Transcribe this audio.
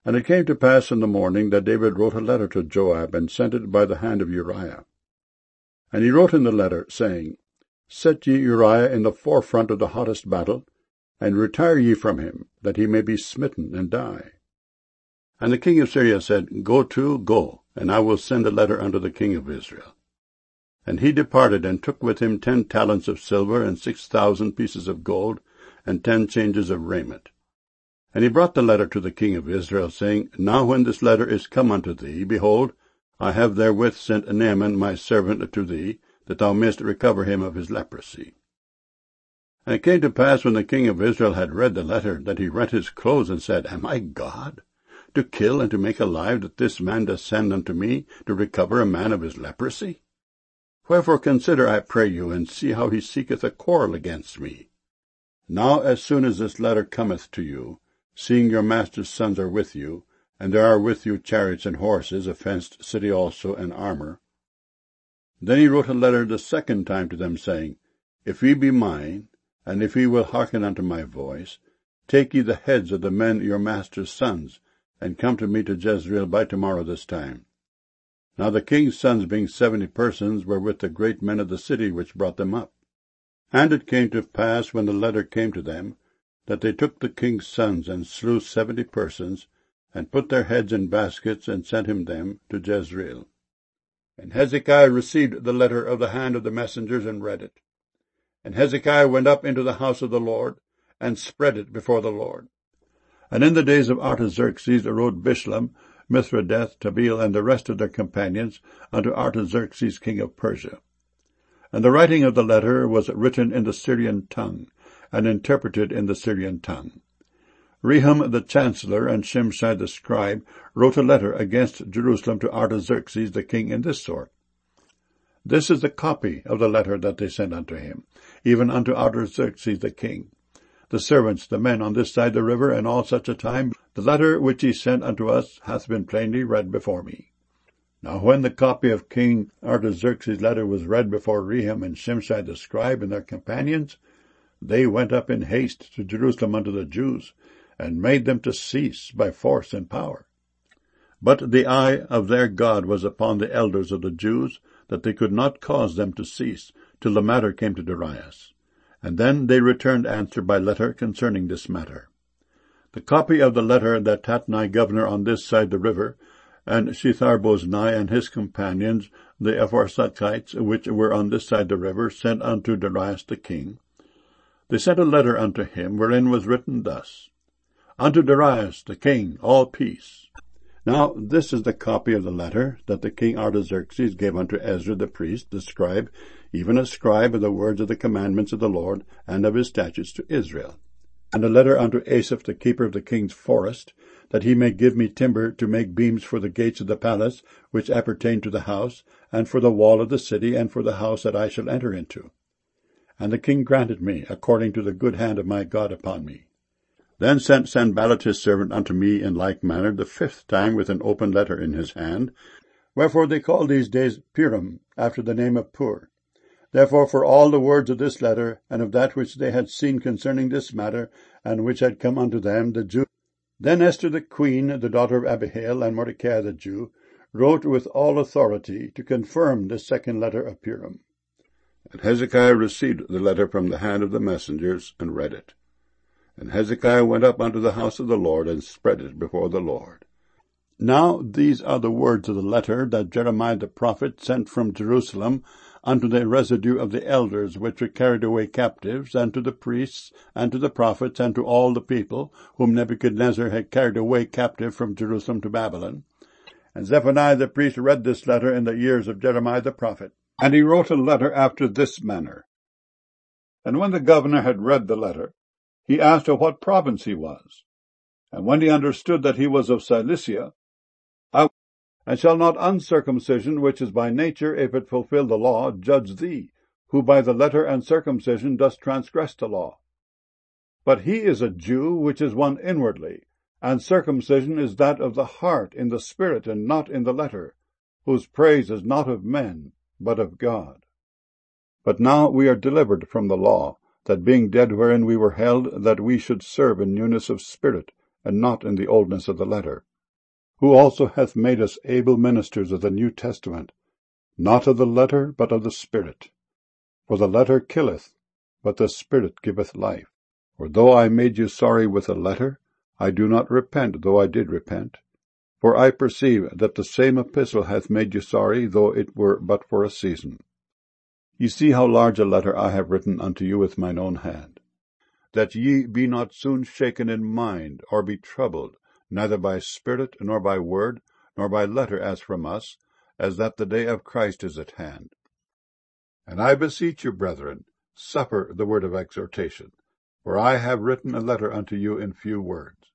And it came to pass in the morning that David wrote a letter to Joab, and sent it by the hand of Uriah. And he wrote in the letter, saying, Set ye Uriah in the forefront of the hottest battle, and retire ye from him, that he may be smitten and die. And the king of Syria said, Go, and I will send a letter unto the king of Israel. And he departed, and took with him 10 talents of silver, and 6,000 pieces of gold, and 10 changes of raiment. And he brought the letter to the king of Israel, saying, Now when this letter is come unto thee, behold, I have therewith sent Naaman my servant to thee, that thou mayest recover him of his leprosy. And it came to pass, when the king of Israel had read the letter, that he rent his clothes, and said, Am I God, to kill and to make alive, that this man doth send unto me to recover a man of his leprosy? Wherefore consider, I pray you, and see how he seeketh a quarrel against me. Now as soon as this letter cometh to you, seeing your master's sons are with you, and there are with you chariots and horses, a fenced city also, and armor. Then he wrote a letter the second time to them, saying, If ye be mine, and if ye will hearken unto my voice, take ye the heads of the men your master's sons, and come to me to Jezreel by tomorrow this time. Now the king's sons, being 70 persons, were with the great men of the city which brought them up. And it came to pass, when the letter came to them, that they took the king's sons, and slew 70 persons, and put their heads in baskets, and sent him them to Jezreel. And Hezekiah received the letter of the hand of the messengers, and read it. And Hezekiah went up into the house of the Lord, and spread it before the Lord. And in the days of Artaxerxes arose Bishlam, Mithridath, Tabeel, and the rest of their companions, unto Artaxerxes king of Persia. And the writing of the letter was written in the Syrian tongue, and interpreted in the Syrian tongue. Rehum the chancellor and Shimshai the scribe wrote a letter against Jerusalem to Artaxerxes the king in this sort. This is the copy of the letter that they sent unto him, even unto Artaxerxes the king. The servants, the men on this side the river, and all such a time, the letter which he sent unto us hath been plainly read before me. Now when the copy of King Artaxerxes' letter was read before Rehum and Shimshai the scribe and their companions, they went up in haste to Jerusalem unto the Jews, and made them to cease by force and power. But the eye of their God was upon the elders of the Jews, that they could not cause them to cease, till the matter came to Darius. And then they returned answer by letter concerning this matter. The copy of the letter that Tatnai governor on this side the river, and Shethar-boznai and his companions, the Apharsachites, which were on this side the river, sent unto Darius the king. They sent a letter unto him, wherein was written thus, Unto Darius the king, all peace. Now this is the copy of the letter that the king Artaxerxes gave unto Ezra the priest, the scribe, even a scribe of the words of the commandments of the Lord, and of his statutes to Israel. And a letter unto Asaph the keeper of the king's forest, that he may give me timber to make beams for the gates of the palace, which appertain to the house, and for the wall of the city, and for the house that I shall enter into. And the king granted me, according to the good hand of my God upon me. Then sent Sanballat his servant unto me in like manner the 5th time with an open letter in his hand. Wherefore they call these days Purim, after the name of Pur. Therefore for all the words of this letter, and of that which they had seen concerning this matter, and which had come unto them, the Jews. Then Esther the queen, the daughter of Abihail, and Mordecai the Jew, wrote with all authority to confirm this 2nd letter of Purim. And Hezekiah received the letter from the hand of the messengers, and read it. And Hezekiah went up unto the house of the Lord, and spread it before the Lord. Now these are the words of the letter that Jeremiah the prophet sent from Jerusalem unto the residue of the elders which were carried away captives, and to the priests, and to the prophets, and to all the people, whom Nebuchadnezzar had carried away captive from Jerusalem to Babylon. And Zephaniah the priest read this letter in the ears of Jeremiah the prophet. And he wrote a letter after this manner. And when the governor had read the letter, he asked of what province he was. And when he understood that he was of Cilicia, and shall not uncircumcision, which is by nature, if it fulfill the law, judge thee, who by the letter and circumcision dost transgress the law? But he is a Jew, which is one inwardly, and circumcision is that of the heart, in the spirit, and not in the letter, whose praise is not of men, but of God. But now we are delivered from the law, that being dead wherein we were held, that we should serve in newness of spirit, and not in the oldness of the letter. who also hath made us able ministers of the New Testament, not of the letter, but of the Spirit. For the letter killeth, but the Spirit giveth life. For though I made you sorry with the letter, I do not repent, though I did repent. For I perceive that the same epistle hath made you sorry, though it were but for a season. Ye see how large a letter I have written unto you with mine own hand, that ye be not soon shaken in mind, or be troubled, neither by spirit, nor by word, nor by letter as from us, as that the day of Christ is at hand. And I beseech you, brethren, suffer the word of exhortation, for I have written a letter unto you in few words.